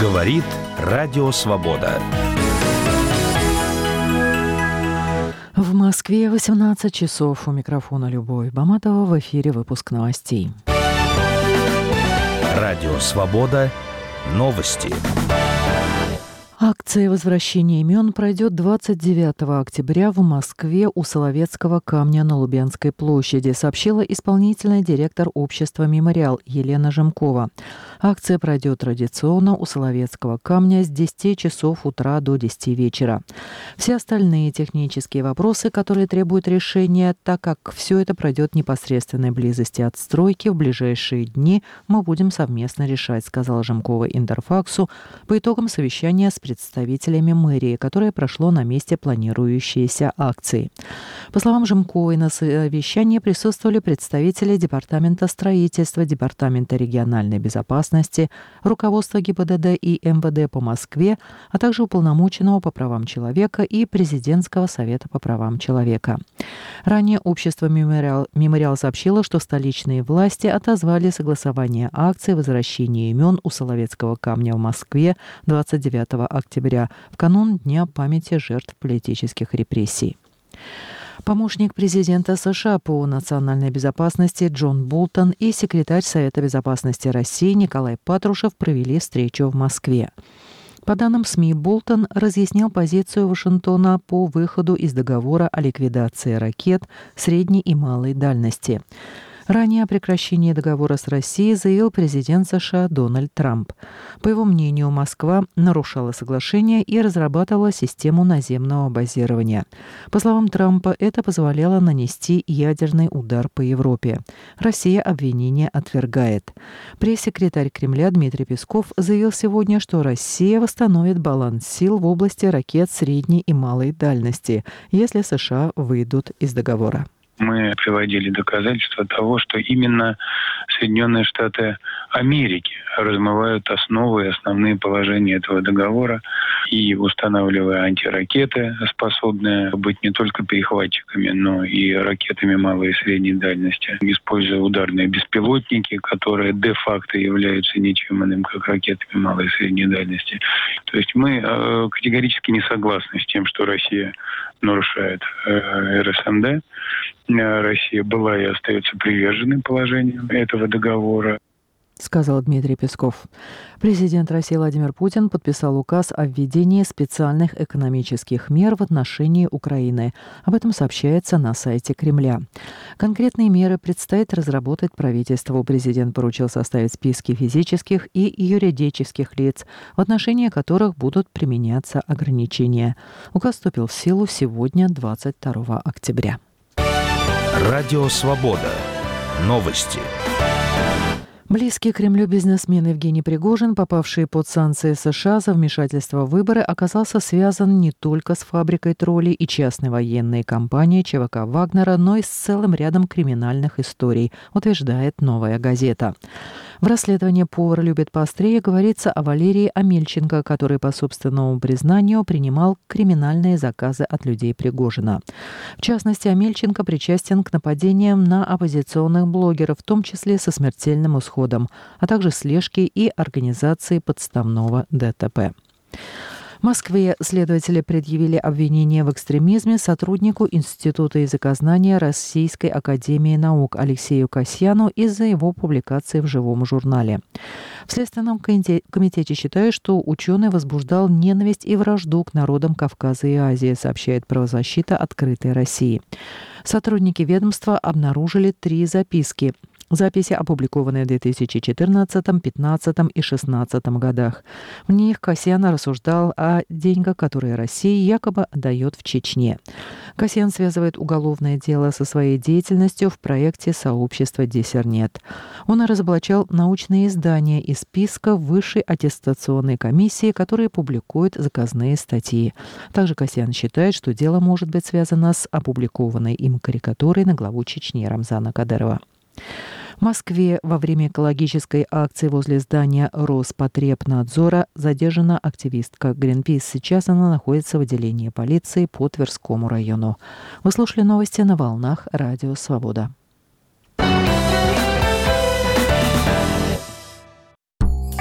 Говорит Радио Свобода. В Москве 18 часов. У микрофона Любовь Баматова. В эфире выпуск новостей. Радио Свобода. Новости. Акция возвращения имен пройдет 29 октября в Москве у Соловецкого камня на Лубянской площади, сообщила исполнительный директор общества «Мемориал» Елена Жемкова. Акция пройдет традиционно у Соловецкого камня с 10 часов утра до 10 вечера. Все остальные технические вопросы, которые требуют решения, так как все это пройдет в непосредственной близости от стройки, в ближайшие дни мы будем совместно решать, сказала Жемкова Интерфаксу по итогам совещания с представителями мэрии, которое прошло на месте планирующейся акции. По словам Жемковой, на совещании присутствовали представители Департамента строительства, Департамента региональной безопасности, руководства ГИБДД и МВД по Москве, а также уполномоченного по правам человека и Президентского совета по правам человека. Ранее общество «Мемориал» сообщило, что столичные власти отозвали согласование акции возвращения имен у Соловецкого камня в Москве 29 октября, в канун Дня памяти жертв политических репрессий. Помощник президента США по национальной безопасности Джон Болтон и секретарь Совета безопасности России Николай Патрушев провели встречу в Москве. По данным СМИ, Болтон разъяснял позицию Вашингтона по выходу из договора о ликвидации ракет средней и малой дальности. Ранее о прекращении договора с Россией заявил президент США Дональд Трамп. По его мнению, Москва нарушала соглашение и разрабатывала систему наземного базирования. По словам Трампа, это позволяло нанести ядерный удар по Европе. Россия обвинение отвергает. Пресс-секретарь Кремля Дмитрий Песков заявил сегодня, что Россия восстановит баланс сил в области ракет средней и малой дальности, если США выйдут из договора. Мы приводили доказательства того, что именно Соединенные Штаты Америки размывают основы и основные положения этого договора и устанавливая антиракеты, способные быть не только перехватчиками, но и ракетами малой и средней дальности, используя ударные беспилотники, которые де-факто являются ничем иным, как ракетами малой и средней дальности. То есть мы категорически не согласны с тем, что Россия нарушает РСМД. Россия была и остается приверженной положению этого договора, сказал Дмитрий Песков. Президент России Владимир Путин подписал указ о введении специальных экономических мер в отношении Украины. Об этом сообщается на сайте Кремля. Конкретные меры предстоит разработать правительству. Президент поручил составить списки физических и юридических лиц, в отношении которых будут применяться ограничения. Указ вступил в силу сегодня, 22 октября. Радио Свобода. Новости. Близкий Кремлю бизнесмен Евгений Пригожин, попавший под санкции США за вмешательство в выборы, оказался связан не только с фабрикой троллей и частной военной компанией ЧВК Вагнера, но и с целым рядом криминальных историй, утверждает «Новая газета». В расследовании «Повар любит поострее» говорится о Валерии Амельченко, который, по собственному признанию, принимал криминальные заказы от людей Пригожина. В частности, Амельченко причастен к нападениям на оппозиционных блогеров, в том числе со смертельным исходом, а также слежке и организации подставного ДТП. В Москве следователи предъявили обвинение в экстремизме сотруднику Института языкознания Российской академии наук Алексею Касьяну из-за его публикации в живом журнале. В Следственном комитете считают, что ученый возбуждал ненависть и вражду к народам Кавказа и Азии, сообщает правозащита «Открытой России». Сотрудники ведомства обнаружили 3 записки. Записи, опубликованные в 2014, 2015 и 2016 годах. В них Касьян рассуждал о деньгах, которые Россия якобы отдает в Чечне. Касьян связывает уголовное дело со своей деятельностью в проекте сообщества «Диссернет». Он разоблачал научные издания из списка Высшей аттестационной комиссии, которые публикуют заказные статьи. Также Касьян считает, что дело может быть связано с опубликованной им карикатурой на главу Чечни Рамзана Кадырова. В Москве во время экологической акции возле здания Роспотребнадзора задержана активистка Greenpeace. Сейчас она находится в отделении полиции по Тверскому району. Вы слушали новости на волнах Радио Свобода.